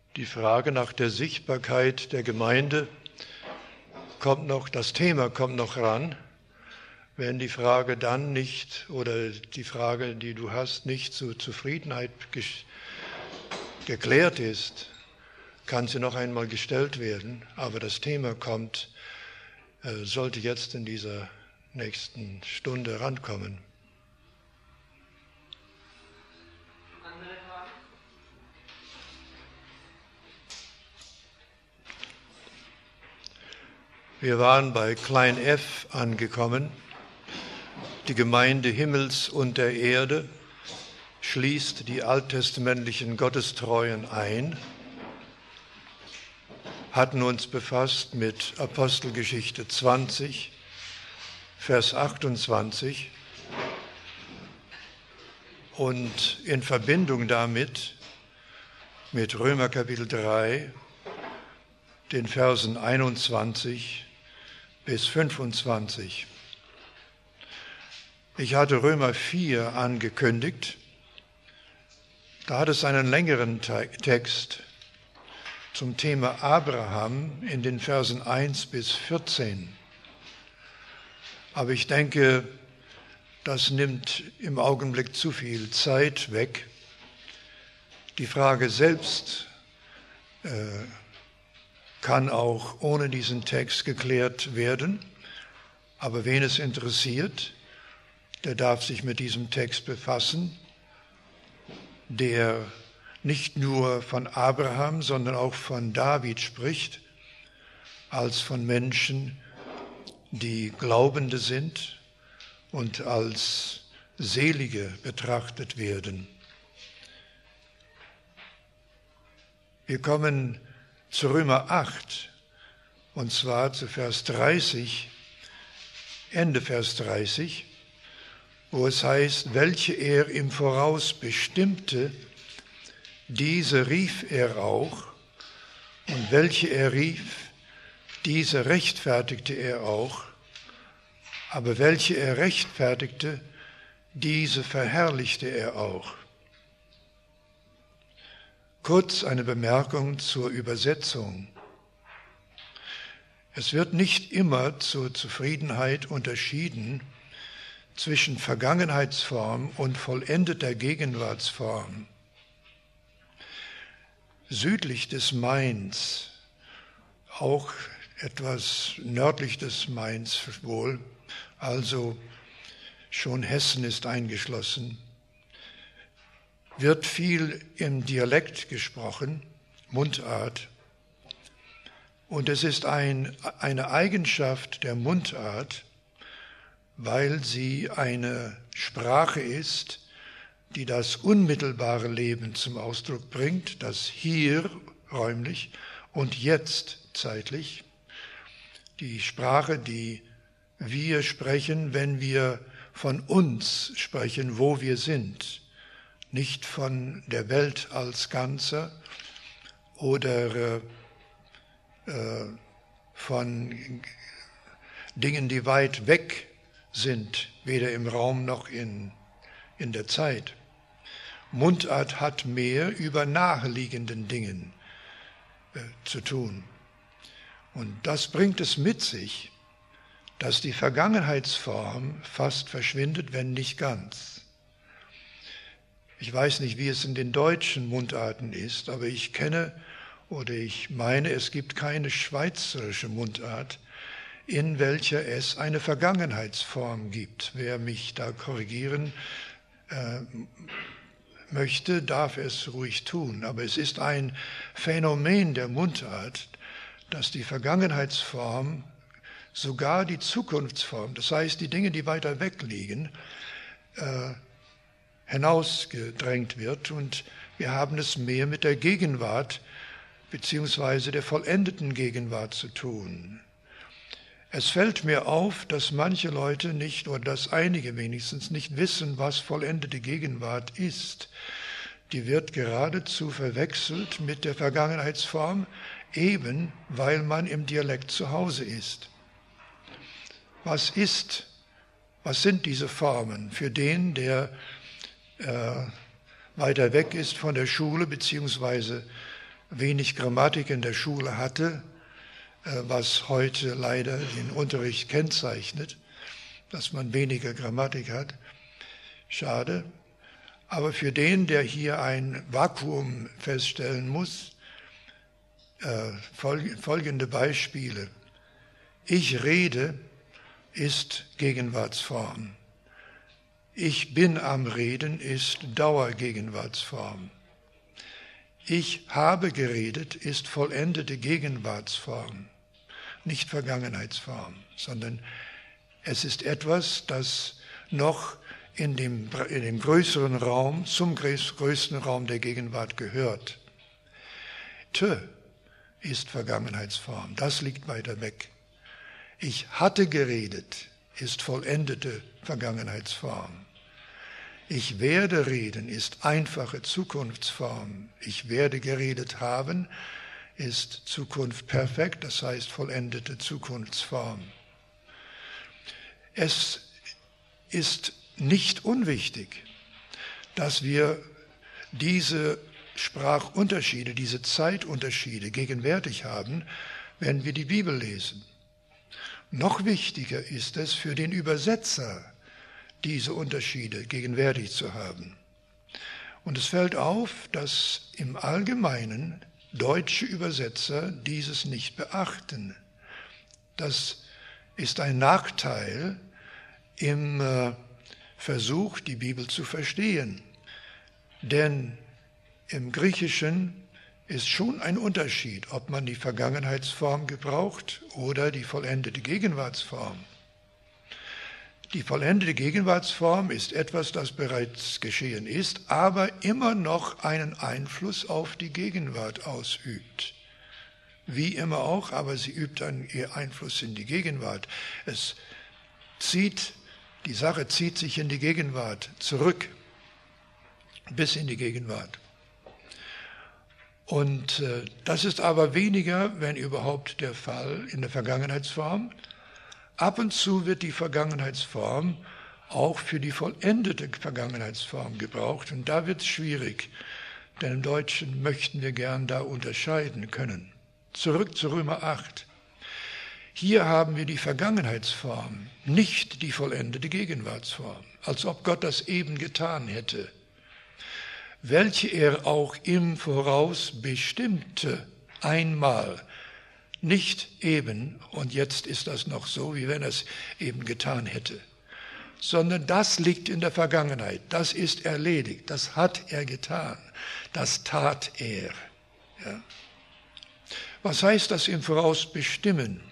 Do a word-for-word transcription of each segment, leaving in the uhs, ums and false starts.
Die Frage nach der Sichtbarkeit der Gemeinde kommt noch, das Thema kommt noch ran. Wenn die Frage dann nicht, oder die Frage, die du hast, nicht zur Zufriedenheit ge- geklärt ist, kann sie noch einmal gestellt werden. Aber das Thema kommt, äh, sollte jetzt in dieser nächsten Stunde rankommen. Wir waren bei Klein f angekommen. Die Gemeinde Himmels und der Erde schließt die alttestamentlichen Gottestreuen ein, hatten uns befasst mit Apostelgeschichte zwanzig, Vers achtundzwanzig und in Verbindung damit mit Römer Kapitel drei, den Versen einundzwanzig bis fünfundzwanzig. Ich hatte Römer vier angekündigt. Da hat es einen längeren Text zum Thema Abraham in den Versen eins bis vierzehn. Aber ich denke, das nimmt im Augenblick zu viel Zeit weg. Die Frage selbst äh, kann auch ohne diesen Text geklärt werden. Aber wen es interessiert, der darf sich mit diesem Text befassen, der nicht nur von Abraham, sondern auch von David spricht, als von Menschen, die Glaubende sind und als Selige betrachtet werden. Wir kommen zu Römer acht, und zwar zu Vers dreißig, Ende Vers dreißig, wo es heißt, welche er im Voraus bestimmte, diese rief er auch, und welche er rief, diese rechtfertigte er auch, aber welche er rechtfertigte, diese verherrlichte er auch. Kurz eine Bemerkung zur Übersetzung. Es wird nicht immer zur Zufriedenheit unterschieden zwischen Vergangenheitsform und vollendeter Gegenwartsform. Südlich des Mains, auch etwas nördlich des Mains wohl, also schon Hessen ist eingeschlossen, wird viel im Dialekt gesprochen, Mundart. Und es ist ein, eine Eigenschaft der Mundart, weil sie eine Sprache ist, die das unmittelbare Leben zum Ausdruck bringt, das Hier räumlich und Jetzt zeitlich. Die Sprache, die wir sprechen, wenn wir von uns sprechen, wo wir sind. Nicht von der Welt als Ganzer oder äh, von Dingen, die weit weg sind, weder im Raum noch in, in der Zeit. Mundart hat mehr über naheliegenden Dingen äh, zu tun. Und das bringt es mit sich, dass die Vergangenheitsform fast verschwindet, wenn nicht ganz. Ich weiß nicht, wie es in den deutschen Mundarten ist, aber ich kenne oder ich meine, es gibt keine schweizerische Mundart, in welcher es eine Vergangenheitsform gibt. Wer mich da korrigieren äh, möchte, darf es ruhig tun. Aber es ist ein Phänomen der Mundart, dass die Vergangenheitsform, sogar die Zukunftsform, das heißt die Dinge, die weiter weg liegen, äh, hinausgedrängt wird, und wir haben es mehr mit der Gegenwart beziehungsweise der vollendeten Gegenwart zu tun. Es fällt mir auf, dass manche Leute nicht, oder dass einige wenigstens nicht wissen, was vollendete Gegenwart ist. Die wird geradezu verwechselt mit der Vergangenheitsform, eben weil man im Dialekt zu Hause ist. Was ist, was sind diese Formen für den, der äh, weiter weg ist von der Schule beziehungsweise wenig Grammatik in der Schule hatte, was heute leider den Unterricht kennzeichnet, dass man weniger Grammatik hat. Schade. Aber für den, der hier ein Vakuum feststellen muss, äh, folgende Beispiele. Ich rede ist Gegenwartsform. Ich bin am Reden ist Dauergegenwartsform. Ich habe geredet ist vollendete Gegenwartsform, nicht Vergangenheitsform, sondern es ist etwas, das noch in dem, in dem größeren Raum, zum größten Raum der Gegenwart gehört. Te ist Vergangenheitsform, das liegt weiter weg. Ich hatte geredet ist vollendete Vergangenheitsform. Ich werde reden ist einfache Zukunftsform. Ich werde geredet haben ist Zukunft perfekt, das heißt vollendete Zukunftsform. Es ist nicht unwichtig, dass wir diese Sprachunterschiede, diese Zeitunterschiede gegenwärtig haben, wenn wir die Bibel lesen. Noch wichtiger ist es für den Übersetzer, diese Unterschiede gegenwärtig zu haben. Und es fällt auf, dass im Allgemeinen deutsche Übersetzer dieses nicht beachten. Das ist ein Nachteil im äh, Versuch, die Bibel zu verstehen. Denn im Griechischen ist schon ein Unterschied, ob man die Vergangenheitsform gebraucht oder die vollendete Gegenwartsform. Die vollendete Gegenwartsform ist etwas, das bereits geschehen ist, aber immer noch einen Einfluss auf die Gegenwart ausübt. Wie immer auch, aber sie übt einen Einfluss in die Gegenwart. Es zieht, die Sache zieht sich in die Gegenwart zurück, bis in die Gegenwart. Und äh, das ist aber weniger, wenn überhaupt, der Fall in der Vergangenheitsform. Ab und zu wird die Vergangenheitsform auch für die vollendete Vergangenheitsform gebraucht. Und da wird es schwierig, denn im Deutschen möchten wir gern da unterscheiden können. Zurück zu Römer acht. Hier haben wir die Vergangenheitsform, nicht die vollendete Gegenwartsform, als ob Gott das eben getan hätte, welche er auch im Voraus bestimmte, einmal. Nicht eben, und jetzt ist das noch so, wie wenn er es eben getan hätte, sondern das liegt in der Vergangenheit, das ist erledigt, das hat er getan, das tat er. Ja. Was heißt das im Voraus bestimmen?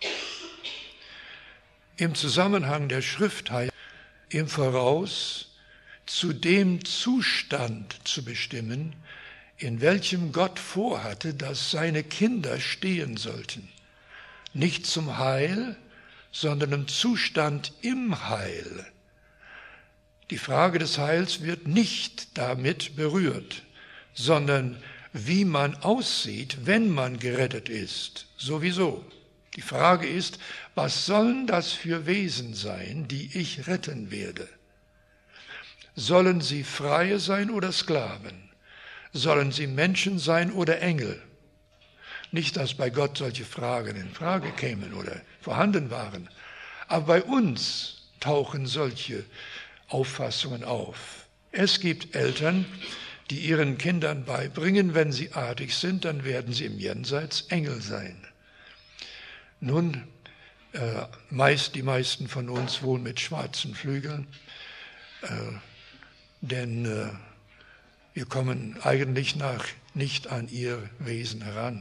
Im Zusammenhang der Schrift heißt im Voraus zu dem Zustand zu bestimmen, in welchem Gott vorhatte, dass seine Kinder stehen sollten. Nicht zum Heil, sondern im Zustand im Heil. Die Frage des Heils wird nicht damit berührt, sondern wie man aussieht, wenn man gerettet ist, sowieso. Die Frage ist, was sollen das für Wesen sein, die ich retten werde? Sollen sie Freie sein oder Sklaven? Sollen sie Menschen sein oder Engel? Nicht, dass bei Gott solche Fragen in Frage kämen oder vorhanden waren, aber bei uns tauchen solche Auffassungen auf. Es gibt Eltern, die ihren Kindern beibringen, wenn sie artig sind, dann werden sie im Jenseits Engel sein. Nun, äh, meist die meisten von uns wohl mit schwarzen Flügeln, äh, denn äh, wir kommen eigentlich nach nicht an ihr Wesen heran.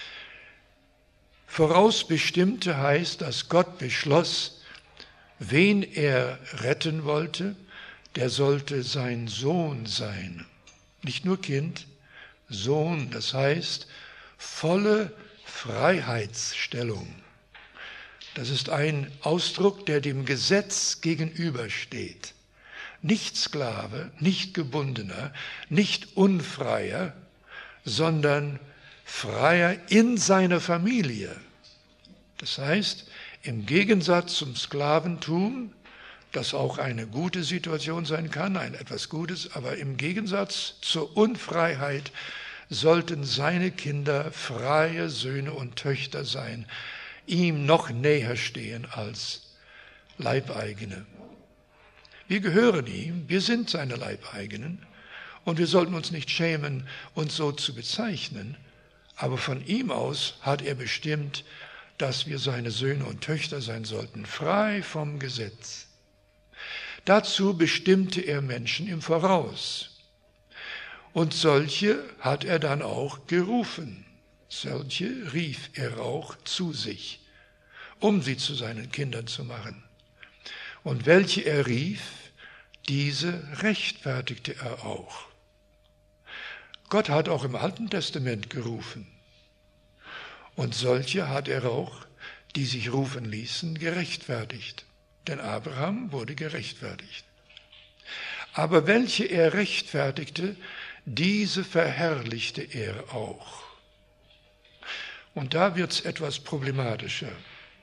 Vorausbestimmte heißt, dass Gott beschloss, wen er retten wollte, der sollte sein Sohn sein. Nicht nur Kind, Sohn, das heißt volle Freiheitsstellung. Das ist ein Ausdruck, der dem Gesetz gegenübersteht. Nicht Sklave, nicht Gebundener, nicht Unfreier, sondern Freier in seiner Familie. Das heißt, im Gegensatz zum Sklaventum, das auch eine gute Situation sein kann, ein etwas Gutes, aber im Gegensatz zur Unfreiheit sollten seine Kinder freie Söhne und Töchter sein, ihm noch näher stehen als Leibeigene. Wir gehören ihm, wir sind seine Leibeigenen und wir sollten uns nicht schämen, uns so zu bezeichnen, aber von ihm aus hat er bestimmt, dass wir seine Söhne und Töchter sein sollten, frei vom Gesetz. Dazu bestimmte er Menschen im Voraus. Und solche hat er dann auch gerufen. Solche rief er auch zu sich, um sie zu seinen Kindern zu machen. Und welche er rief, diese rechtfertigte er auch. Gott hat auch im Alten Testament gerufen. Und solche hat er auch, die sich rufen ließen, gerechtfertigt. Denn Abraham wurde gerechtfertigt. Aber welche er rechtfertigte, diese verherrlichte er auch. Und da wird es etwas problematischer.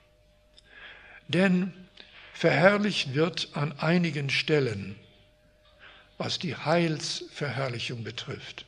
Denn verherrlicht wird an einigen Stellen, was die Heilsverherrlichung betrifft.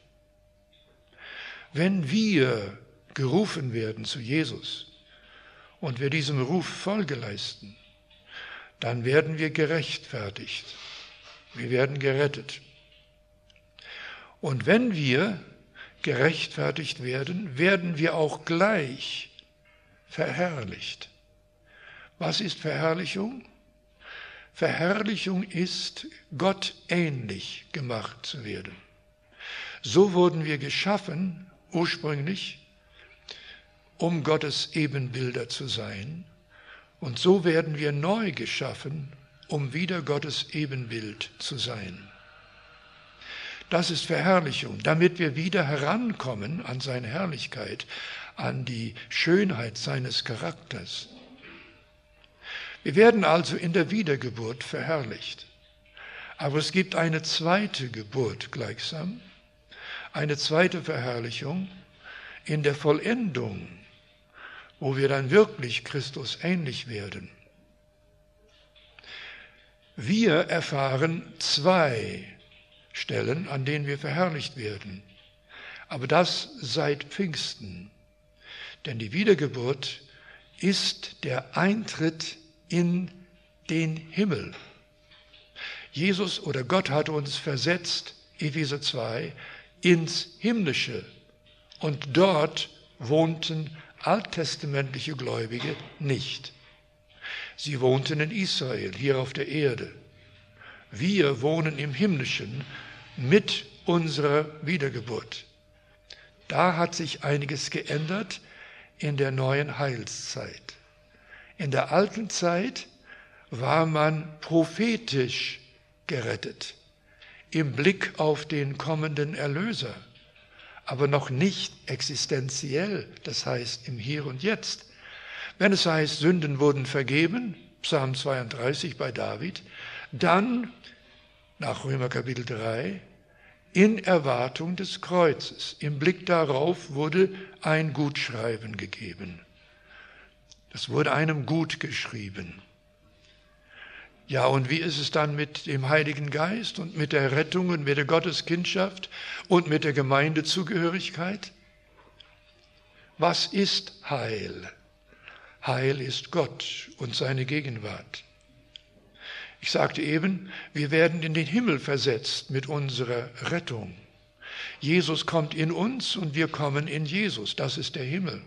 Wenn wir gerufen werden zu Jesus und wir diesem Ruf Folge leisten, dann werden wir gerechtfertigt. Wir werden gerettet. Und wenn wir gerechtfertigt werden, werden wir auch gleich verherrlicht. Was ist Verherrlichung? Verherrlichung ist, Gott ähnlich gemacht zu werden. So wurden wir geschaffen, ursprünglich, um Gottes Ebenbilder zu sein. Und so werden wir neu geschaffen, um wieder Gottes Ebenbild zu sein. Das ist Verherrlichung, damit wir wieder herankommen an seine Herrlichkeit, an die Schönheit seines Charakters. Wir werden also in der Wiedergeburt verherrlicht. Aber es gibt eine zweite Geburt gleichsam, eine zweite Verherrlichung in der Vollendung, wo wir dann wirklich Christus ähnlich werden. Wir erfahren zwei Stellen, an denen wir verherrlicht werden. Aber das seit Pfingsten. Denn die Wiedergeburt ist der Eintritt in den Himmel. Jesus oder Gott hat uns versetzt, Epheser zwei, ins Himmlische. Und dort wohnten alttestamentliche Gläubige nicht. Sie wohnten in Israel, hier auf der Erde. Wir wohnen im Himmlischen mit unserer Wiedergeburt. Da hat sich einiges geändert in der neuen Heilszeit. In der alten Zeit war man prophetisch gerettet, im Blick auf den kommenden Erlöser, aber noch nicht existenziell, das heißt im Hier und Jetzt. Wenn es heißt, Sünden wurden vergeben, Psalm zweiunddreißig bei David, dann, nach Römer Kapitel drei, in Erwartung des Kreuzes. Im Blick darauf wurde ein Gutschreiben gegeben. Das wurde einem gut geschrieben. Ja, und wie ist es dann mit dem Heiligen Geist und mit der Rettung und mit der Gotteskindschaft und mit der Gemeindezugehörigkeit? Was ist Heil? Heil ist Gott und seine Gegenwart. Ich sagte eben, wir werden in den Himmel versetzt mit unserer Rettung. Jesus kommt in uns und wir kommen in Jesus. Das ist der Himmel.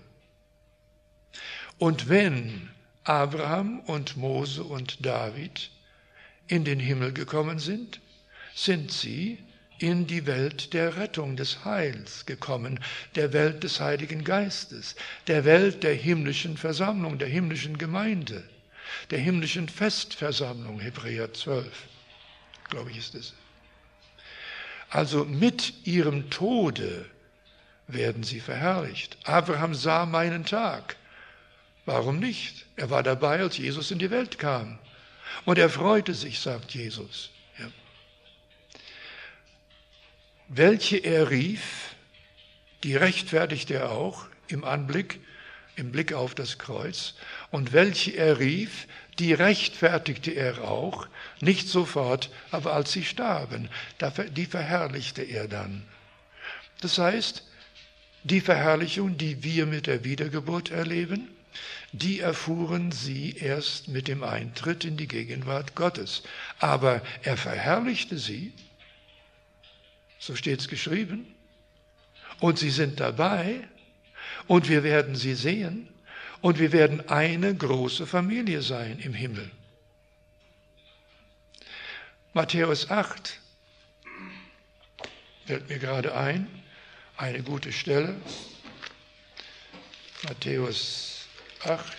Und wenn Abraham und Mose und David in den Himmel gekommen sind, sind sie in die Welt der Rettung, des Heils gekommen, der Welt des Heiligen Geistes, der Welt der himmlischen Versammlung, der himmlischen Gemeinde, der himmlischen Festversammlung, Hebräer zwölf, glaube ich ist es. Also mit ihrem Tode werden sie verherrlicht. Abraham sah meinen Tag. Warum nicht? Er war dabei, als Jesus in die Welt kam. Und er freute sich, sagt Jesus. Ja. Welche er rief, die rechtfertigte er auch im Anblick, im Blick auf das Kreuz. Und welche er rief, die rechtfertigte er auch, nicht sofort, aber als sie starben, die verherrlichte er dann. Das heißt, Die Verherrlichung, die wir mit der Wiedergeburt erleben, die erfuhren sie erst mit dem Eintritt in die Gegenwart Gottes. Aber er verherrlichte sie, so steht es geschrieben, und sie sind dabei und wir werden sie sehen und wir werden eine große Familie sein im Himmel. Matthäus acht fällt mir gerade ein, eine gute Stelle. Matthäus acht.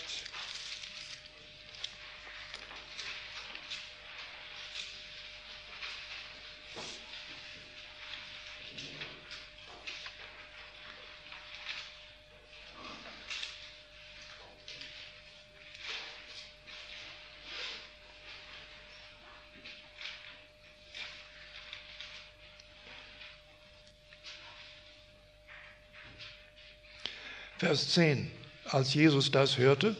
Vers zehn. Als Jesus das hörte,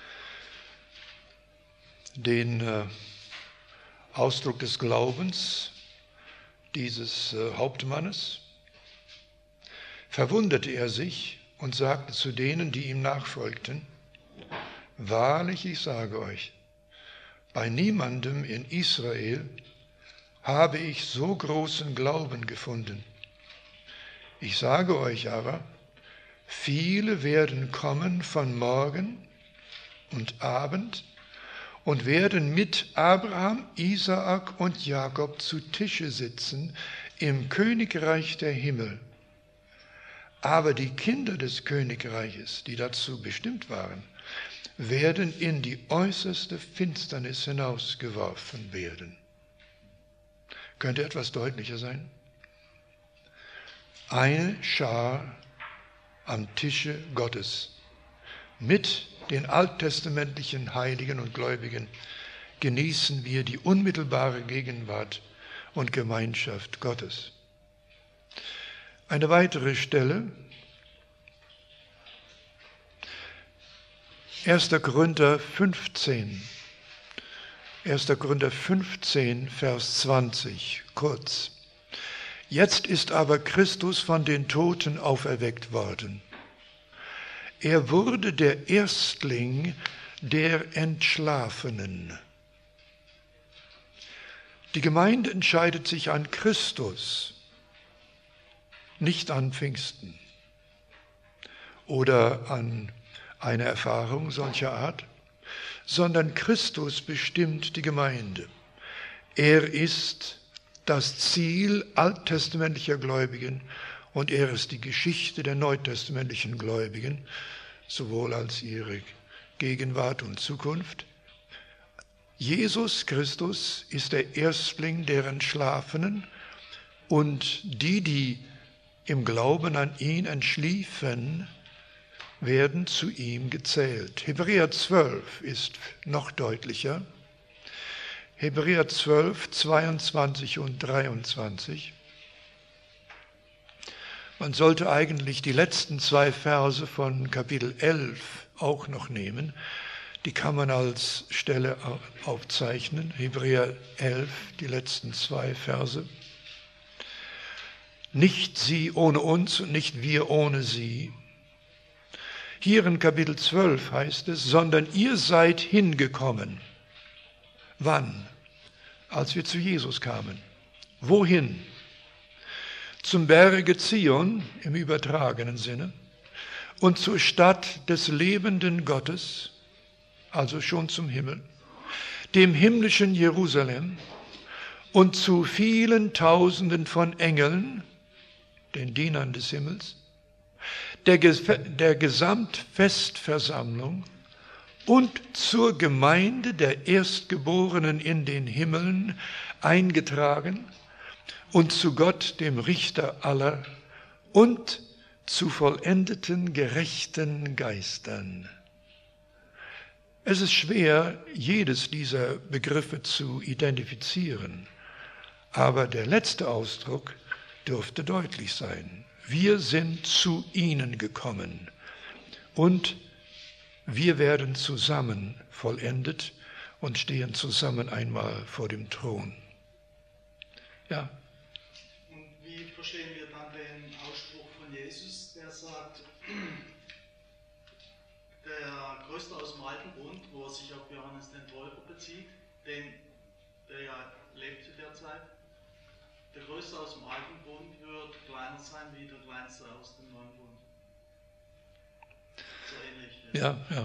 den äh, Ausdruck des Glaubens dieses äh, Hauptmannes, verwunderte er sich und sagte zu denen, die ihm nachfolgten, wahrlich, ich sage euch, bei niemandem in Israel habe ich so großen Glauben gefunden. Ich sage euch aber, viele werden kommen von Morgen und Abend und werden mit Abraham, Isaak und Jakob zu Tische sitzen im Königreich der Himmel. Aber die Kinder des Königreiches, die dazu bestimmt waren, werden in die äußerste Finsternis hinausgeworfen werden. Könnte etwas deutlicher sein? Eine Schar am Tische Gottes. Mit den alttestamentlichen Heiligen und Gläubigen genießen wir die unmittelbare Gegenwart und Gemeinschaft Gottes. Eine weitere Stelle, erster Korinther fünfzehn. erster Korinther fünfzehn, Vers zwanzig, kurz. Jetzt ist aber Christus von den Toten auferweckt worden. Er wurde der Erstling der Entschlafenen. Die Gemeinde entscheidet sich an Christus, nicht an Pfingsten oder an eine Erfahrung solcher Art, sondern Christus bestimmt die Gemeinde. Er ist das Ziel alttestamentlicher Gläubigen und er ist die Geschichte der neutestamentlichen Gläubigen, sowohl als ihre Gegenwart und Zukunft. Jesus Christus ist der Erstling der Entschlafenen und die, die im Glauben an ihn entschliefen, werden zu ihm gezählt. Hebräer zwölf ist noch deutlicher. Hebräer zwölf, zweiundzwanzig und dreiundzwanzig. Man sollte eigentlich die letzten zwei Verse von Kapitel elf auch noch nehmen. Die kann man als Stelle aufzeichnen. Hebräer elf, die letzten zwei Verse. Nicht sie ohne uns und nicht wir ohne sie. Hier in Kapitel zwölf heißt es, sondern ihr seid hingekommen. Wann? Als wir zu Jesus kamen. Wohin? Zum Berge Zion im übertragenen Sinne und zur Stadt des lebenden Gottes, also schon zum Himmel, dem himmlischen Jerusalem und zu vielen Tausenden von Engeln, den Dienern des Himmels, der, der Gesamtfestversammlung und zur Gemeinde der Erstgeborenen in den Himmeln eingetragen und zu Gott, dem Richter aller, und zu vollendeten gerechten Geistern. Es ist schwer, jedes dieser Begriffe zu identifizieren, aber der letzte Ausdruck dürfte deutlich sein. Wir sind zu ihnen gekommen und wir werden zusammen vollendet und stehen zusammen einmal vor dem Thron. Ja. Und wie verstehen wir dann den Ausspruch von Jesus? Jesus, der sagt, der Größte aus dem Alten Bund, wo er sich auf Johannes den Täufer bezieht, den, der ja lebt zu der Zeit, der Größte aus dem Alten Bund wird kleiner sein wie der Kleinste aus dem Neuen Bund. So ähnlich. Ja, ja.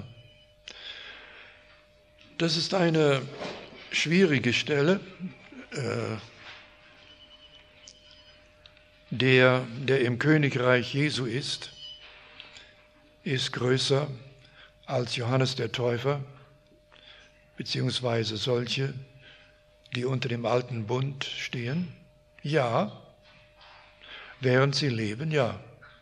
Das ist eine schwierige Stelle. Äh, der, der im Königreich Jesu ist, ist größer als Johannes der Täufer, beziehungsweise solche, die unter dem alten Bund stehen. Ja, während sie leben, ja.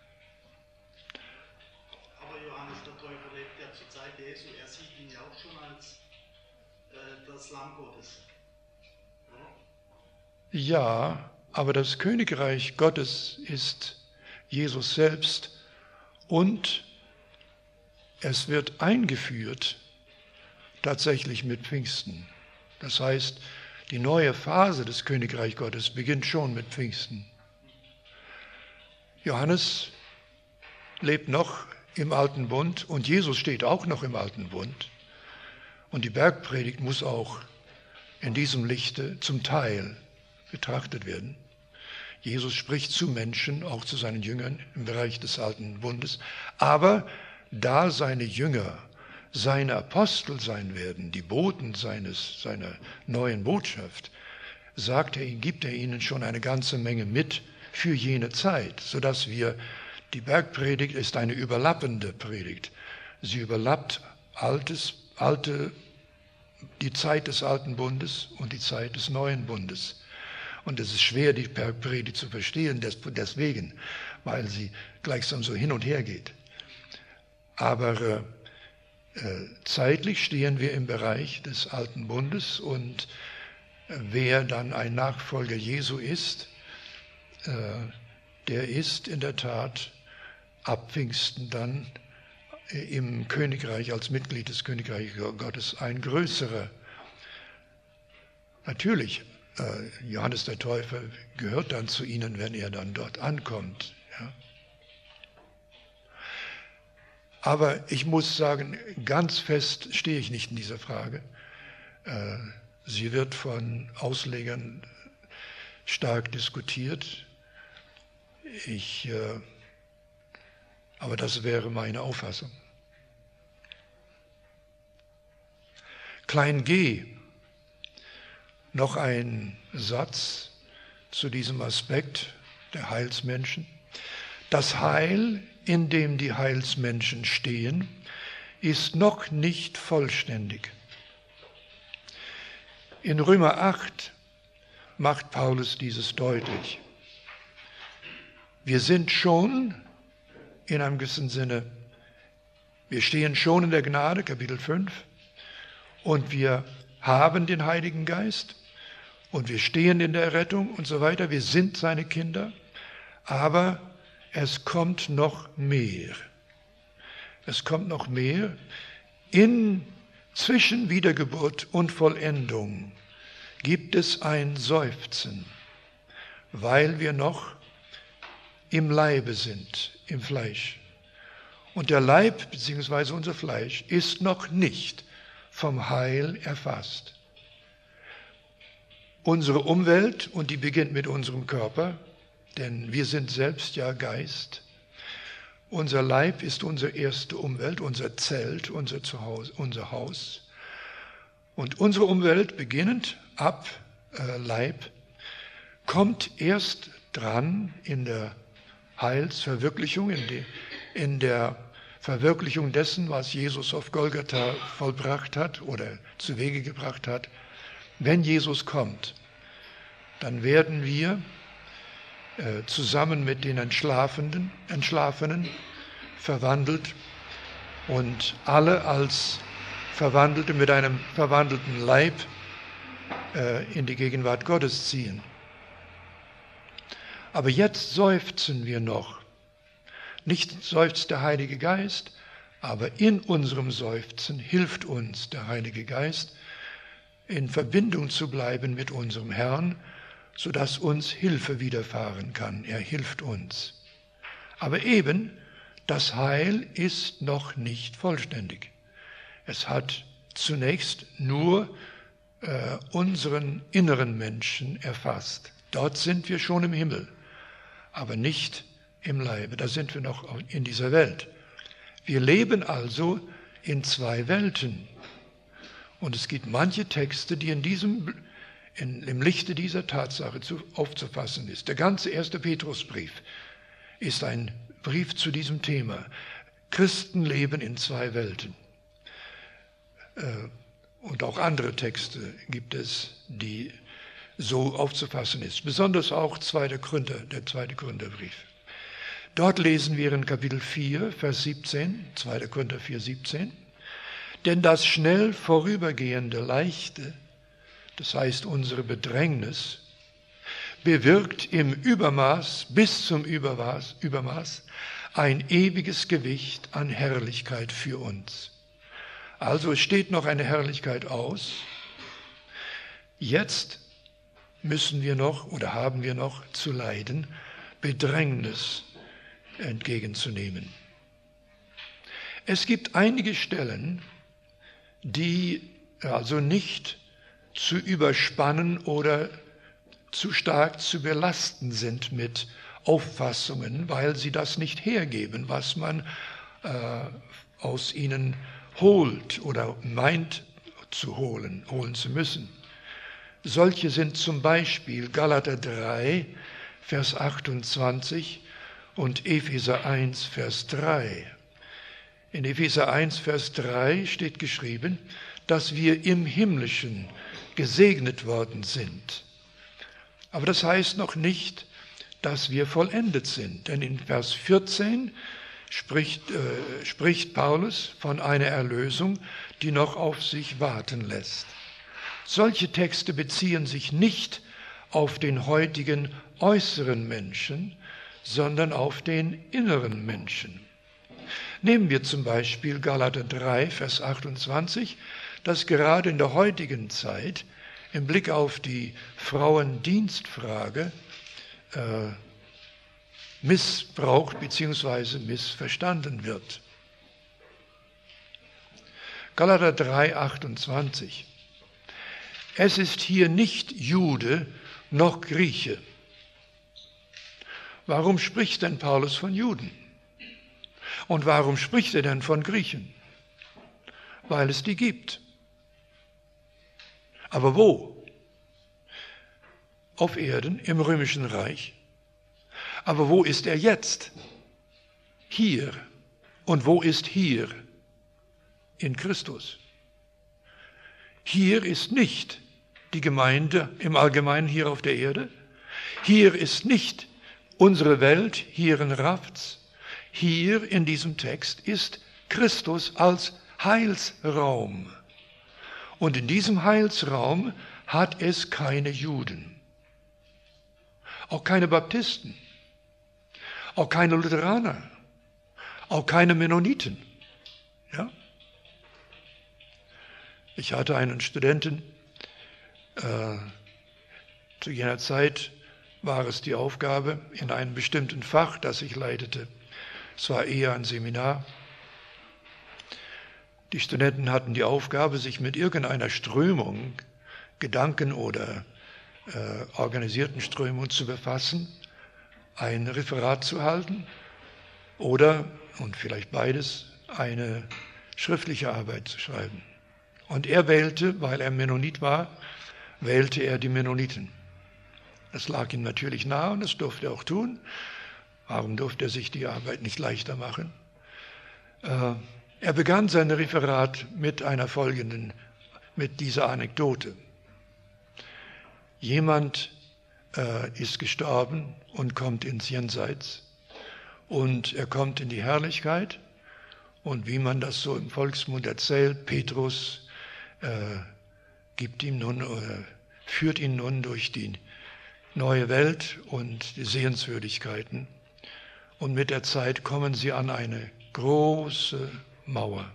Aber Johannes der Täufer lebt ja zur Zeit Jesu, er sieht ihn ja auch schon als äh, das Lamm Gottes. Oder? Ja, aber das Königreich Gottes ist Jesus selbst und es wird eingeführt tatsächlich mit Pfingsten. Das heißt, die neue Phase des Königreich Gottes beginnt schon mit Pfingsten. Johannes lebt noch im Alten Bund und Jesus steht auch noch im Alten Bund. Und die Bergpredigt muss auch in diesem Lichte zum Teil betrachtet werden. Jesus spricht zu Menschen, auch zu seinen Jüngern im Bereich des Alten Bundes. Aber da seine Jünger seine Apostel sein werden, die Boten seines, seiner neuen Botschaft, sagt er ihnen, gibt er ihnen schon eine ganze Menge mit für jene Zeit, sodass wir, die Bergpredigt ist eine überlappende Predigt. Sie überlappt altes, alte, die Zeit des Alten Bundes und die Zeit des Neuen Bundes. Und es ist schwer, die Bergpredigt zu verstehen, deswegen, weil sie gleichsam so hin und her geht. Aber äh, äh, zeitlich stehen wir im Bereich des Alten Bundes und äh, wer dann ein Nachfolger Jesu ist, äh, der ist in der Tat ab Pfingsten dann äh, im Königreich, als Mitglied des Königreichs Gottes ein größerer. Natürlich, äh, Johannes der Täufer gehört dann zu ihnen, wenn er dann dort ankommt. Ja. Aber ich muss sagen, ganz fest stehe ich nicht in dieser Frage. Sie wird von Auslegern stark diskutiert. Ich, aber das wäre meine Auffassung. Klein g, noch ein Satz zu diesem Aspekt der Heilsmenschen. Das Heil, in dem die Heilsmenschen stehen, ist noch nicht vollständig. In Römer acht macht Paulus dieses deutlich. Wir sind schon in einem gewissen Sinne, wir stehen schon in der Gnade, Kapitel fünf, und wir haben den Heiligen Geist und wir stehen in der Errettung und so weiter. Wir sind seine Kinder, aber es kommt noch mehr. Es kommt noch mehr. In zwischen Wiedergeburt und Vollendung gibt es ein Seufzen, weil wir noch im Leibe sind, im Fleisch. Und der Leib bzw. unser Fleisch ist noch nicht vom Heil erfasst. Unsere Umwelt, und die beginnt mit unserem Körper, denn wir sind selbst ja Geist. Unser Leib ist unsere erste Umwelt, unser Zelt, unser Zuhause, unser Haus. Und unsere Umwelt, beginnend ab äh, Leib, kommt erst dran in der Heilsverwirklichung, in, die, in der Verwirklichung dessen, was Jesus auf Golgatha vollbracht hat oder zu Wege gebracht hat. Wenn Jesus kommt, dann werden wir zusammen mit den Entschlafenen, Entschlafenen verwandelt und alle als Verwandelte mit einem verwandelten Leib äh, in die Gegenwart Gottes ziehen. Aber jetzt seufzen wir noch. Nicht seufzt der Heilige Geist, aber in unserem Seufzen hilft uns der Heilige Geist, in Verbindung zu bleiben mit unserem Herrn, sodass uns Hilfe widerfahren kann. Er hilft uns. Aber eben, das Heil ist noch nicht vollständig. Es hat zunächst nur äh, unseren inneren Menschen erfasst. Dort sind wir schon im Himmel, aber nicht im Leibe. Da sind wir noch in dieser Welt. Wir leben also in zwei Welten. Und es gibt manche Texte, die in diesem, in, im Lichte dieser Tatsache zu, aufzufassen ist. Der ganze erste Petrusbrief ist ein Brief zu diesem Thema. Christen leben in zwei Welten. Und auch andere Texte gibt es, die so aufzufassen ist. Besonders auch zweiter Korinther, der zweite Korintherbrief. Dort lesen wir in Kapitel vier, Vers siebzehn, zweiter Korinther vier, siebzehn. Denn das schnell vorübergehende Leichte, das heißt unsere Bedrängnis, bewirkt im Übermaß, bis zum Übermaß, Übermaß, ein ewiges Gewicht an Herrlichkeit für uns. Also es steht noch eine Herrlichkeit aus. Jetzt müssen wir noch oder haben wir noch zu leiden, Bedrängnis entgegenzunehmen. Es gibt einige Stellen, die also nicht zu überspannen oder zu stark zu belasten sind mit Auffassungen, weil sie das nicht hergeben, was man äh, aus ihnen holt oder meint zu holen, holen zu müssen. Solche sind zum Beispiel Galater drei, Vers achtundzwanzig und Epheser eins, Vers drei. In Epheser eins, Vers drei steht geschrieben, dass wir im Himmlischen gesegnet worden sind. Aber das heißt noch nicht, dass wir vollendet sind. Denn in Vers vierzehn spricht, äh, spricht Paulus von einer Erlösung, die noch auf sich warten lässt. Solche Texte beziehen sich nicht auf den heutigen äußeren Menschen, sondern auf den inneren Menschen. Nehmen wir zum Beispiel Galater drei, Vers achtundzwanzig, das gerade in der heutigen Zeit im Blick auf die Frauendienstfrage äh, missbraucht bzw. missverstanden wird. Galater drei, achtundzwanzig. Es ist hier nicht Jude noch Grieche. Warum spricht denn Paulus von Juden? Und warum spricht er denn von Griechen? Weil es die gibt. Aber wo? Auf Erden, im Römischen Reich. Aber wo ist er jetzt? Hier. Und wo ist hier? In Christus. Hier ist nicht die Gemeinde im Allgemeinen hier auf der Erde. Hier ist nicht unsere Welt, hier in Rafts. Hier in diesem Text ist Christus als Heilsraum. Und in diesem Heilsraum hat es keine Juden, auch keine Baptisten, auch keine Lutheraner, auch keine Mennoniten. Ja? Ich hatte einen Studenten, äh, zu jener Zeit war es die Aufgabe in einem bestimmten Fach, das ich leitete. Es war eher ein Seminar. Die Studenten hatten die Aufgabe, sich mit irgendeiner Strömung, Gedanken oder äh, organisierten Strömung zu befassen, ein Referat zu halten oder, und vielleicht beides, eine schriftliche Arbeit zu schreiben. Und er wählte, weil er Mennonit war, wählte er die Mennoniten. Das lag ihm natürlich nahe und das durfte er auch tun. Warum durfte er sich die Arbeit nicht leichter machen? Äh, er begann sein Referat mit einer folgenden, mit dieser Anekdote. Jemand äh, ist gestorben und kommt ins Jenseits und er kommt in die Herrlichkeit und wie man das so im Volksmund erzählt, Petrus äh, gibt ihm nun oder führt ihn nun durch die neue Welt und die Sehenswürdigkeiten. Und mit der Zeit kommen sie an eine große Mauer.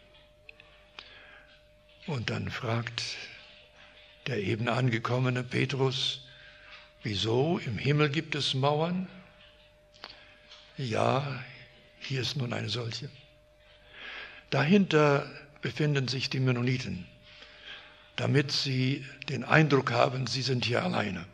Und dann fragt der eben angekommene Petrus, wieso? Im Himmel gibt es Mauern? Ja, hier ist nun eine solche. Dahinter befinden sich die Mennoniten, damit sie den Eindruck haben, sie sind hier alleine.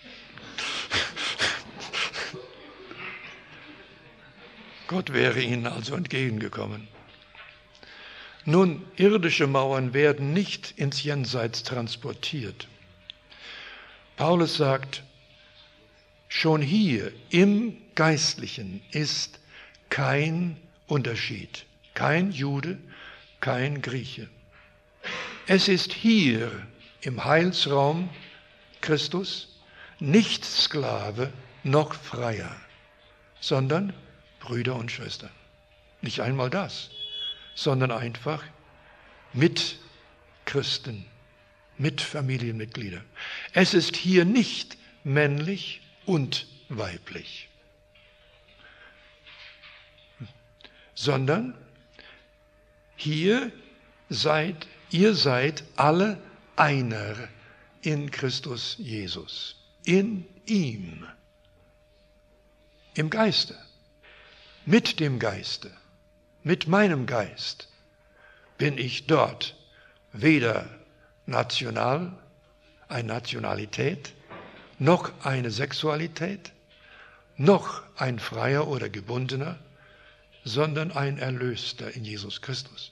Gott wäre ihnen also entgegengekommen. Nun, irdische Mauern werden nicht ins Jenseits transportiert. Paulus sagt, schon hier im Geistlichen ist kein Unterschied, kein Jude, kein Grieche. Es ist hier im Heilsraum Christus nicht Sklave noch Freier, sondern Brüder und Schwestern. Nicht einmal das, sondern einfach Mitchristen, Mitfamilienmitglieder. Es ist hier nicht männlich und weiblich, sondern hier seid, ihr seid alle einer in Christus Jesus, in ihm, im Geiste, mit dem Geiste, mit meinem Geist bin ich dort weder national, eine Nationalität, noch eine Sexualität, noch ein Freier oder Gebundener, sondern ein Erlöster in Jesus Christus.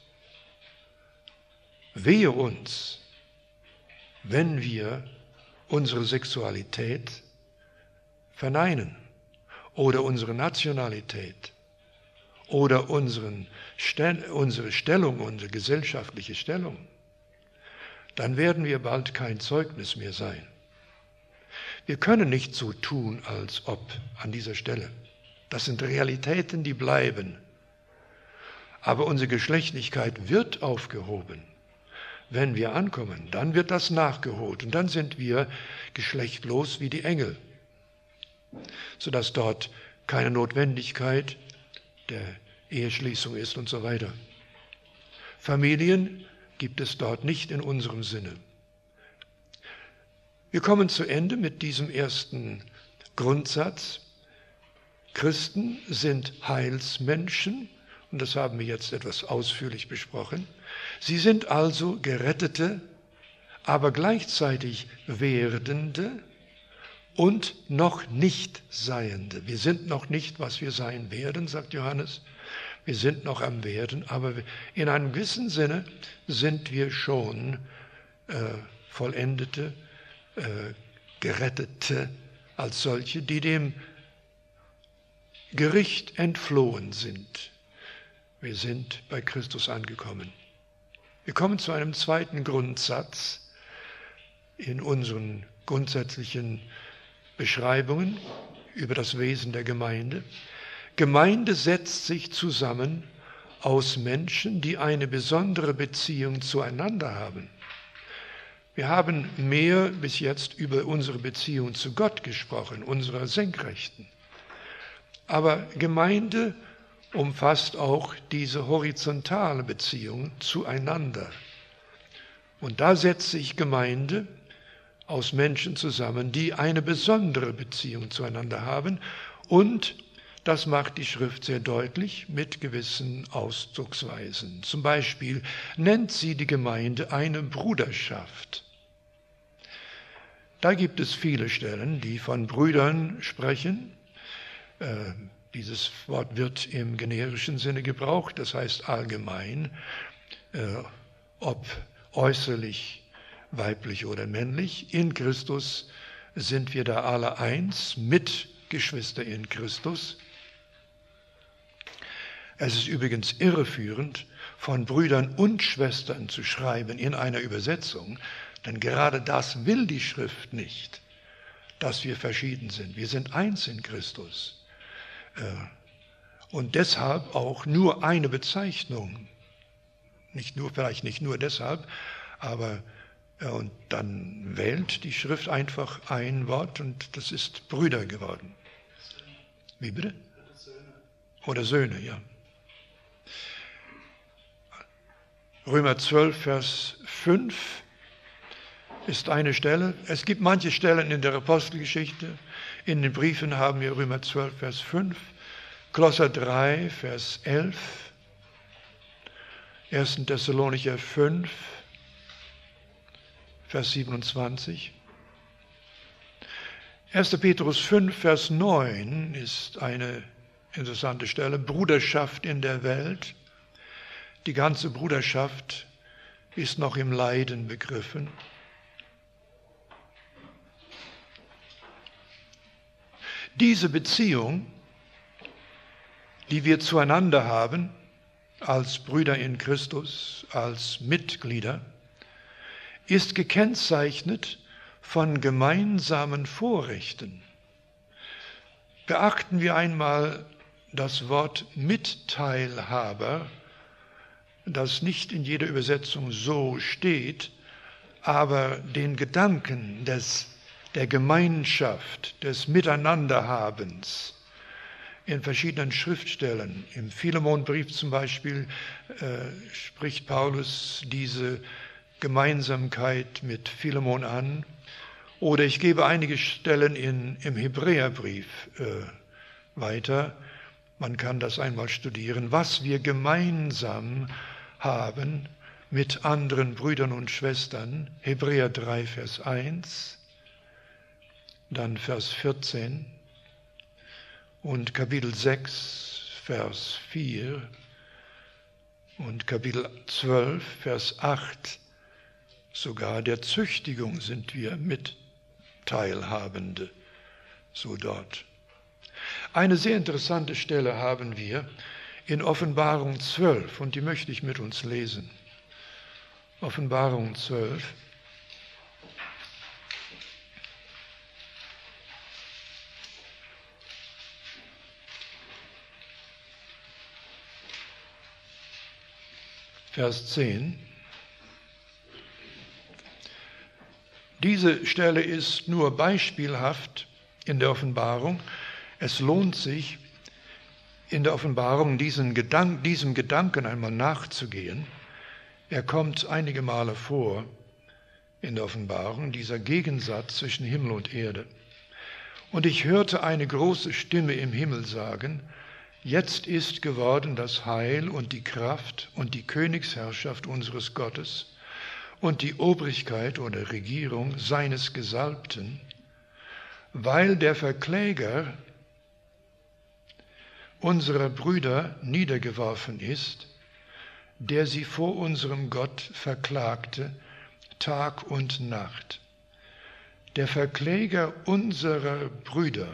Wehe uns, wenn wir unsere Sexualität verneinen oder unsere Nationalität oder unseren, unsere Stellung, unsere gesellschaftliche Stellung, dann werden wir bald kein Zeugnis mehr sein. Wir können nicht so tun, als ob an dieser Stelle. Das sind Realitäten, die bleiben. Aber unsere Geschlechtlichkeit wird aufgehoben. Wenn wir ankommen, dann wird das nachgeholt und dann sind wir geschlechtlos wie die Engel, sodass dort keine Notwendigkeit der Eheschließung ist und so weiter. Familien gibt es dort nicht in unserem Sinne. Wir kommen zu Ende mit diesem ersten Grundsatz. Christen sind Heilsmenschen, und das haben wir jetzt etwas ausführlich besprochen. Sie sind also Gerettete, aber gleichzeitig Werdende und noch nicht Seiende. Wir sind noch nicht, was wir sein werden, sagt Johannes. Wir sind noch am Werden, aber in einem gewissen Sinne sind wir schon äh, Vollendete, äh, Gerettete als solche, die dem Gericht entflohen sind. Wir sind bei Christus angekommen. Wir kommen zu einem zweiten Grundsatz in unseren grundsätzlichen Beschreibungen über das Wesen der Gemeinde. Gemeinde setzt sich zusammen aus Menschen, die eine besondere Beziehung zueinander haben. Wir haben mehr bis jetzt über unsere Beziehung zu Gott gesprochen, unserer Senkrechten. Aber Gemeinde umfasst auch diese horizontale Beziehung zueinander. Und da setzt sich Gemeinde aus Menschen zusammen, die eine besondere Beziehung zueinander haben. Und das macht die Schrift sehr deutlich mit gewissen Ausdrucksweisen. Zum Beispiel nennt sie die Gemeinde eine Bruderschaft. Da gibt es viele Stellen, die von Brüdern sprechen. Äh, dieses Wort wird im generischen Sinne gebraucht, das heißt allgemein, äh, ob äußerlich weiblich oder männlich. In Christus sind wir da alle eins, Mitgeschwister in Christus. Es ist übrigens irreführend, von Brüdern und Schwestern zu schreiben in einer Übersetzung, denn gerade das will die Schrift nicht, dass wir verschieden sind. Wir sind eins in Christus. Und deshalb auch nur eine Bezeichnung. Nicht nur, vielleicht nicht nur deshalb, aber ja, und dann wählt die Schrift einfach ein Wort und das ist Brüder geworden. Wie bitte? Oder Söhne, ja. Römer zwölf, Vers fünf ist eine Stelle. Es gibt manche Stellen in der Apostelgeschichte. In den Briefen haben wir Römer zwölf, Vers fünf. Kolosser drei, Vers elf, erster Thessalonicher fünf, Vers siebenundzwanzig. erster Petrus fünf, Vers neun ist eine interessante Stelle. Bruderschaft in der Welt. Die ganze Bruderschaft ist noch im Leiden begriffen. Diese Beziehung, die wir zueinander haben, als Brüder in Christus, als Mitglieder, ist gekennzeichnet von gemeinsamen Vorrechten. Beachten wir einmal das Wort Mitteilhaber, das nicht in jeder Übersetzung so steht, aber den Gedanken des, der Gemeinschaft, des Miteinanderhabens in verschiedenen Schriftstellen. Im Philemonbrief zum Beispiel äh, spricht Paulus diese Gemeinsamkeit mit Philemon an. Oder ich gebe einige Stellen in, im Hebräerbrief äh, weiter. Man kann das einmal studieren, was wir gemeinsam haben mit anderen Brüdern und Schwestern. Hebräer drei, Vers eins, dann Vers vierzehn und Kapitel sechs, Vers vier und Kapitel zwölf, Vers acht. Sogar der Züchtigung sind wir Mitteilhabende, so dort. Eine sehr interessante Stelle haben wir in Offenbarung zwölf und die möchte ich mit uns lesen. Offenbarung zwölf. Vers zehn. Diese Stelle ist nur beispielhaft in der Offenbarung. Es lohnt sich, in der Offenbarung diesen Gedank, diesem Gedanken einmal nachzugehen. Er kommt einige Male vor in der Offenbarung, dieser Gegensatz zwischen Himmel und Erde. Und ich hörte eine große Stimme im Himmel sagen, jetzt ist geworden das Heil und die Kraft und die Königsherrschaft unseres Gottes und die Obrigkeit oder Regierung seines Gesalbten, weil der Verkläger unserer Brüder niedergeworfen ist, der sie vor unserem Gott verklagte, Tag und Nacht. Der Verkläger unserer Brüder.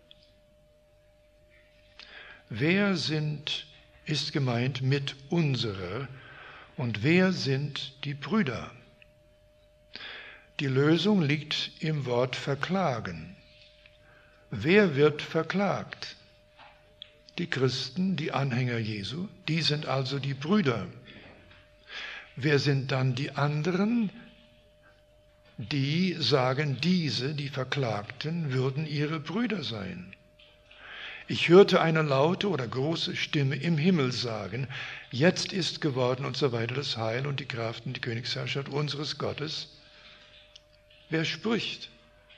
Wer sind, ist gemeint mit unserer, und wer sind die Brüder? Die Lösung liegt im Wort verklagen. Wer wird verklagt? Die Christen, die Anhänger Jesu, die sind also die Brüder. Wer sind dann die anderen? Die sagen, diese, die Verklagten, würden ihre Brüder sein. Ich hörte eine laute oder große Stimme im Himmel sagen, jetzt ist geworden und so weiter das Heil und die Kraft und die Königsherrschaft unseres Gottes. Wer spricht?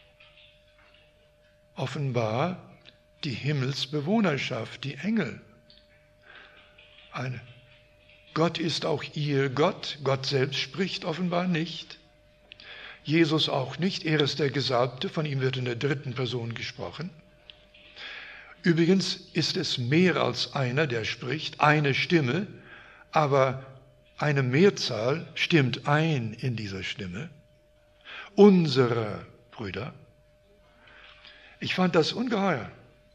Offenbar die Himmelsbewohnerschaft, die Engel. Eine, Gott ist auch ihr Gott, Gott selbst spricht offenbar nicht. Jesus auch nicht, er ist der Gesalbte, von ihm wird in der dritten Person gesprochen. Übrigens ist es mehr als einer, der spricht, eine Stimme, aber eine Mehrzahl stimmt ein in dieser Stimme. Unsere Brüder. Ich fand das ungeheuer.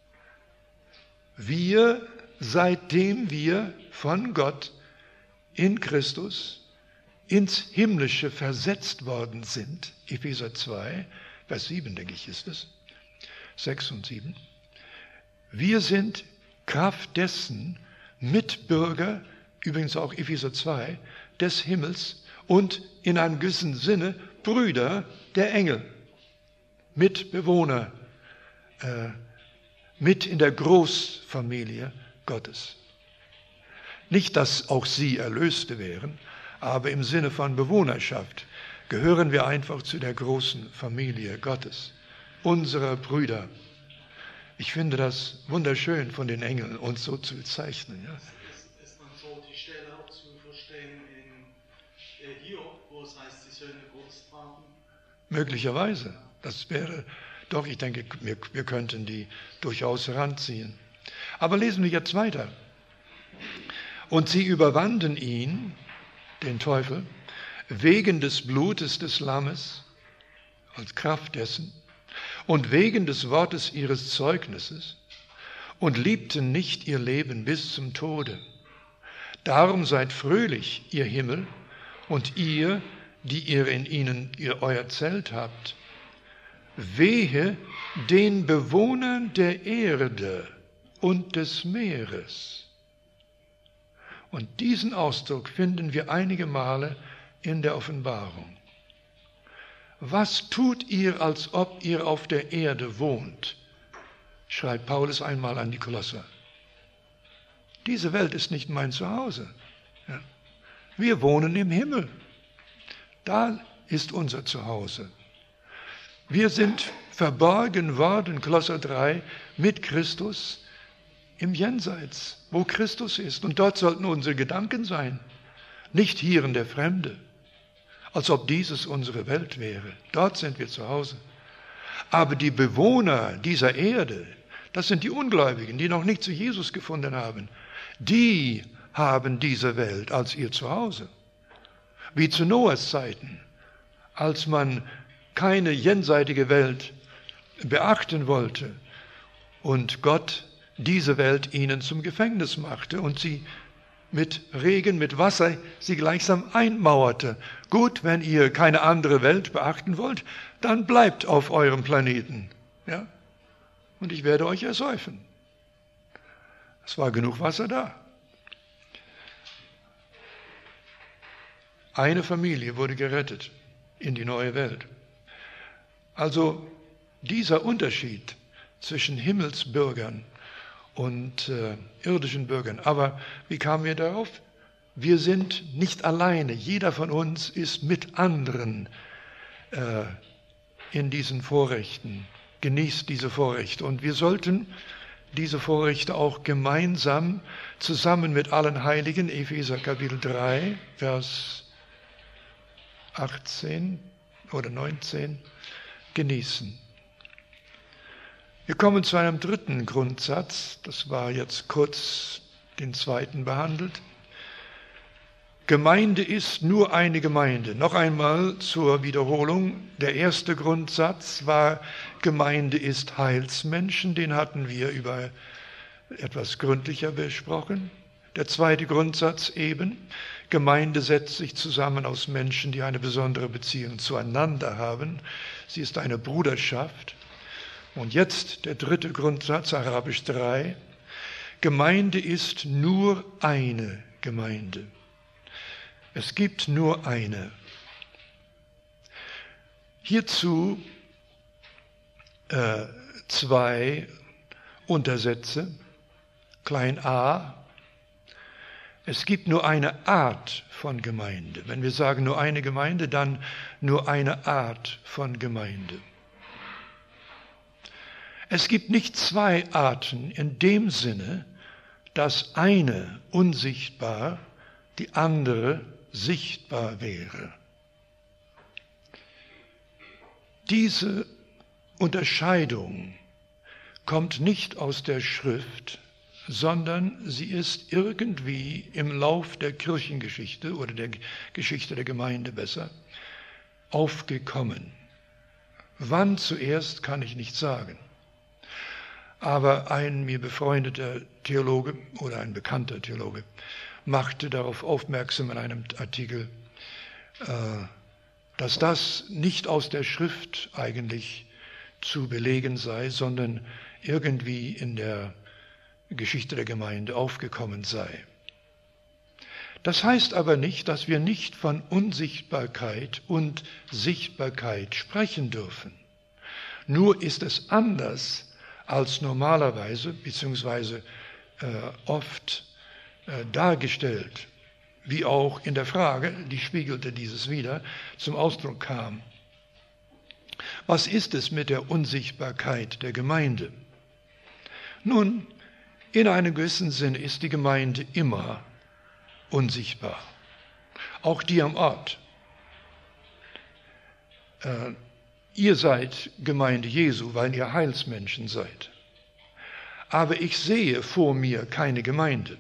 Wir, seitdem wir von Gott in Christus ins Himmlische versetzt worden sind, Epheser zwei, Vers sieben, denke ich, ist es, sechs und sieben, wir sind Kraft dessen Mitbürger, übrigens auch Epheser zwei, des Himmels und in einem gewissen Sinne Brüder der Engel, Mitbewohner, äh, mit in der Großfamilie Gottes. Nicht, dass auch sie Erlöste wären, aber im Sinne von Bewohnerschaft gehören wir einfach zu der großen Familie Gottes, unserer Brüder. Ich finde das wunderschön von den Engeln, uns so zu zeichnen. Ja. Ist, ist dann so die Stelle auch zu verstehen in äh, Hiob, wo es heißt, die Söhne Gottes traten? Möglicherweise. Das wäre, doch, ich denke, wir, wir könnten die durchaus heranziehen. Aber lesen wir jetzt weiter. Und sie überwanden ihn, den Teufel, wegen des Blutes des Lammes, als Kraft dessen, und wegen des Wortes ihres Zeugnisses, und liebten nicht ihr Leben bis zum Tode. Darum seid fröhlich, ihr Himmel, und ihr, die ihr in ihnen ihr euer Zelt habt. Wehe den Bewohnern der Erde und des Meeres. Und diesen Ausdruck finden wir einige Male in der Offenbarung. Was tut ihr, als ob ihr auf der Erde wohnt? Schreibt Paulus einmal an die Kolosser. Diese Welt ist nicht mein Zuhause. Ja. Wir wohnen im Himmel. Da ist unser Zuhause. Wir sind verborgen worden, Kolosser drei, mit Christus im Jenseits, wo Christus ist. Und dort sollten unsere Gedanken sein, nicht hier in der Fremde, als ob dieses unsere Welt wäre. Dort sind wir zu Hause. Aber die Bewohner dieser Erde, das sind die Ungläubigen, die noch nicht zu Jesus gefunden haben, die haben diese Welt als ihr Zuhause. Wie zu Noahs Zeiten, als man keine jenseitige Welt beachten wollte und Gott diese Welt ihnen zum Gefängnis machte und sie mit Regen, mit Wasser sie gleichsam einmauerte. Gut, wenn ihr keine andere Welt beachten wollt, dann bleibt auf eurem Planeten. Ja? Und ich werde euch ersäufen. Es war genug Wasser da. Eine Familie wurde gerettet in die neue Welt. Also dieser Unterschied zwischen Himmelsbürgern und äh, irdischen Bürgern. Aber wie kamen wir darauf? Wir sind nicht alleine. Jeder von uns ist mit anderen äh, in diesen Vorrechten, genießt diese Vorrechte. Und wir sollten diese Vorrechte auch gemeinsam zusammen mit allen Heiligen, Epheser Kapitel drei, Vers achtzehn oder neunzehn, genießen. Wir kommen zu einem dritten Grundsatz, das war jetzt kurz den zweiten behandelt. Gemeinde ist nur eine Gemeinde. Noch einmal zur Wiederholung. Der erste Grundsatz war, Gemeinde ist Heilsmenschen, den hatten wir über etwas gründlicher besprochen. Der zweite Grundsatz eben, Gemeinde setzt sich zusammen aus Menschen, die eine besondere Beziehung zueinander haben. Sie ist eine Bruderschaft. Und jetzt der dritte Grundsatz, Arabisch drei. Gemeinde ist nur eine Gemeinde. Es gibt nur eine. Hierzu äh, zwei Untersätze. Klein a. Es gibt nur eine Art von Gemeinde. Wenn wir sagen nur eine Gemeinde, dann nur eine Art von Gemeinde. Es gibt nicht zwei Arten in dem Sinne, dass eine unsichtbar, die andere sichtbar wäre. Diese Unterscheidung kommt nicht aus der Schrift, sondern sie ist irgendwie im Lauf der Kirchengeschichte oder der Geschichte der Gemeinde besser aufgekommen. Wann zuerst, kann ich nicht sagen. Aber ein mir befreundeter Theologe oder ein bekannter Theologe machte darauf aufmerksam in einem Artikel, dass das nicht aus der Schrift eigentlich zu belegen sei, sondern irgendwie in der Geschichte der Gemeinde aufgekommen sei. Das heißt aber nicht, dass wir nicht von Unsichtbarkeit und Sichtbarkeit sprechen dürfen. Nur ist es anders als normalerweise, beziehungsweise äh, oft äh, dargestellt, wie auch in der Frage, die spiegelte dieses wieder, zum Ausdruck kam. Was ist es mit der Unsichtbarkeit der Gemeinde? Nun, in einem gewissen Sinn ist die Gemeinde immer unsichtbar. Auch die am Ort. Äh, ihr seid Gemeinde Jesu, weil ihr Heilsmenschen seid. Aber ich sehe vor mir keine Gemeinde.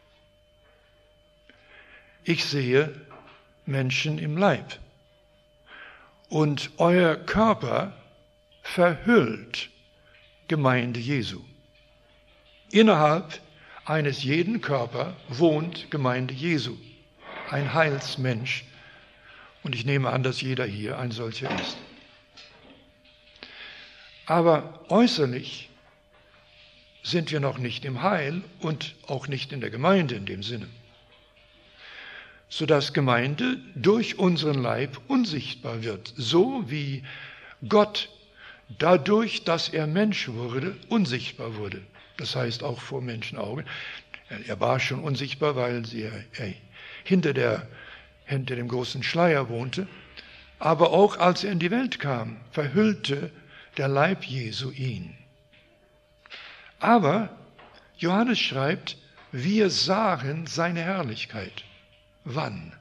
Ich sehe Menschen im Leib. Und euer Körper verhüllt Gemeinde Jesu. Innerhalb eines jeden Körpers wohnt Gemeinde Jesu, ein Heilsmensch. Und ich nehme an, dass jeder hier ein solcher ist. Aber äußerlich sind wir noch nicht im Heil und auch nicht in der Gemeinde in dem Sinne. Sodass Gemeinde durch unseren Leib unsichtbar wird, so wie Gott dadurch, dass er Mensch wurde, unsichtbar wurde. Das heißt auch vor Menschenaugen. Er war schon unsichtbar, weil sie, er hinter, der, hinter dem großen Schleier wohnte. Aber auch als er in die Welt kam, verhüllte der Leib Jesu ihn. Aber Johannes schreibt, wir sahen seine Herrlichkeit. Wann?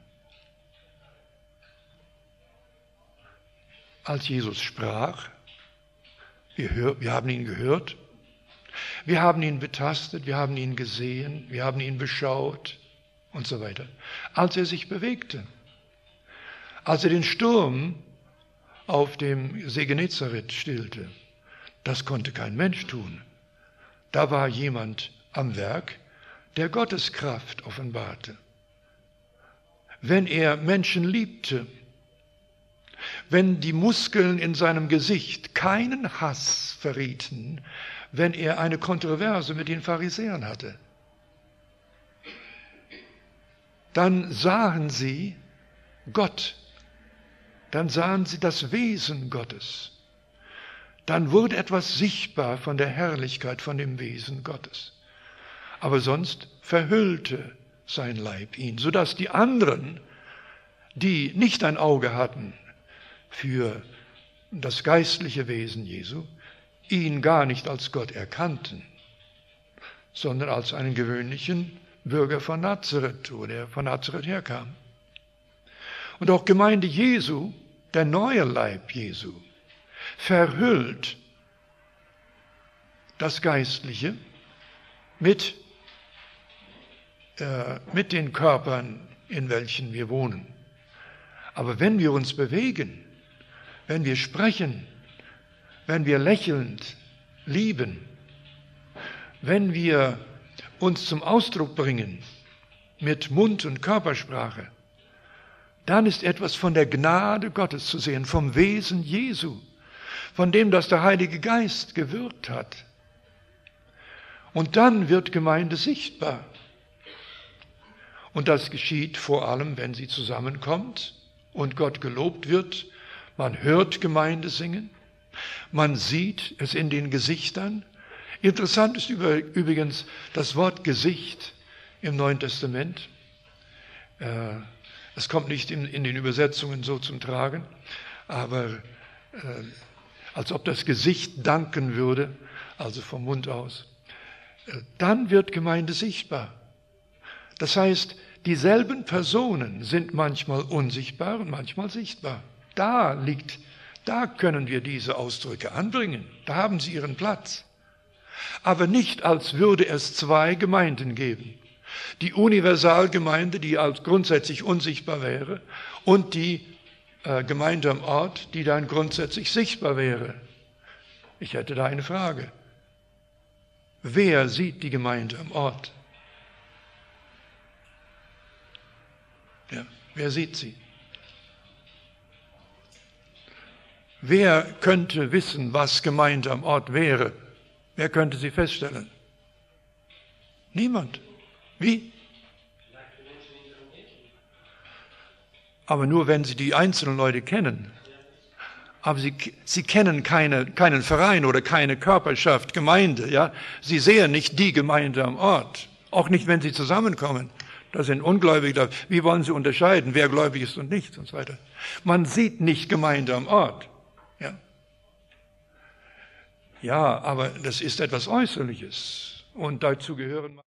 Als Jesus sprach, wir, hör, wir haben ihn gehört, wir haben ihn betastet, wir haben ihn gesehen, wir haben ihn beschaut und so weiter. Als er sich bewegte, als er den Sturm auf dem See Genezareth stillte, das konnte kein Mensch tun. Da war jemand am Werk, der Gottes Kraft offenbarte. Wenn er Menschen liebte, wenn die Muskeln in seinem Gesicht keinen Hass verrieten, wenn er eine Kontroverse mit den Pharisäern hatte, dann sahen sie Gott, dann sahen sie das Wesen Gottes. Dann wurde etwas sichtbar von der Herrlichkeit, von dem Wesen Gottes. Aber sonst verhüllte sein Leib ihn, sodass die anderen, die nicht ein Auge hatten für das geistliche Wesen Jesu, ihn gar nicht als Gott erkannten, sondern als einen gewöhnlichen Bürger von Nazareth, wo der von Nazareth herkam. Und auch Gemeinde Jesu, der neue Leib Jesu, verhüllt das Geistliche mit, äh, mit den Körpern, in welchen wir wohnen. Aber wenn wir uns bewegen, wenn wir sprechen, wenn wir lächelnd lieben, wenn wir uns zum Ausdruck bringen mit Mund- und Körpersprache, dann ist etwas von der Gnade Gottes zu sehen, vom Wesen Jesu, von dem, das der Heilige Geist gewirkt hat. Und dann wird Gemeinde sichtbar. Und das geschieht vor allem, wenn sie zusammenkommt und Gott gelobt wird. Man hört Gemeinde singen, man sieht es in den Gesichtern. Interessant ist übrigens das Wort Gesicht im Neuen Testament. Es kommt nicht in, in den Übersetzungen so zum Tragen, aber äh, als ob das Gesicht danken würde, also vom Mund aus. Äh, dann wird Gemeinde sichtbar. Das heißt, dieselben Personen sind manchmal unsichtbar und manchmal sichtbar. Da liegt, da können wir diese Ausdrücke anbringen. Da haben sie ihren Platz. Aber nicht, als würde es zwei Gemeinden geben. Die Universalgemeinde, die als grundsätzlich unsichtbar wäre, und die äh, Gemeinde am Ort, die dann grundsätzlich sichtbar wäre. Ich hätte da eine Frage. Wer sieht die Gemeinde am Ort? Ja, wer sieht sie? Wer könnte wissen, was Gemeinde am Ort wäre? Wer könnte sie feststellen? Niemand. Wie? Aber nur, wenn Sie die einzelnen Leute kennen. Aber Sie, Sie kennen keine, keinen Verein oder keine Körperschaft, Gemeinde. Ja? Sie sehen nicht die Gemeinde am Ort. Auch nicht, wenn Sie zusammenkommen. Da sind Ungläubige. Wie wollen Sie unterscheiden, wer gläubig ist und nicht und so weiter? Man sieht nicht Gemeinde am Ort. Ja? Ja, aber das ist etwas Äußerliches und dazu gehören